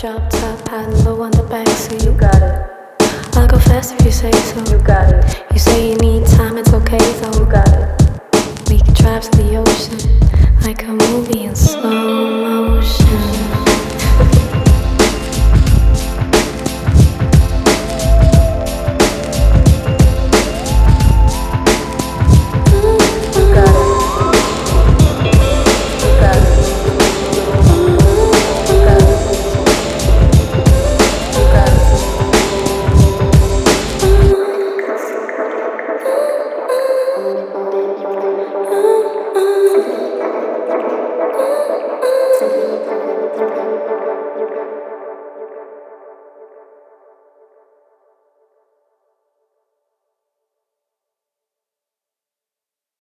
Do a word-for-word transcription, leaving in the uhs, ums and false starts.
drop top, high and low on the backseat. You got it. I'll go fast if you say so. You got it. You say you need time, it's okay though. You got it. We can drive to the ocean like a movie in slow